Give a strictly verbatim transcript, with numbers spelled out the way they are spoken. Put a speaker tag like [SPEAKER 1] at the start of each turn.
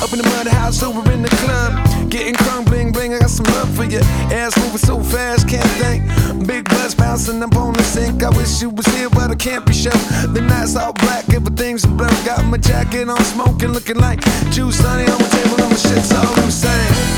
[SPEAKER 1] up in the mud house, over in the club. Getting crunk, bling, bling, I got some love for you. Ass moving so fast, can't think. Big buzz bouncing up on the sink. I wish you was here, but I can't be sure. The night's all black, everything's blurred. Got my jacket on, smoking, looking like juice, honey on the table, on my shit's all I'm saying.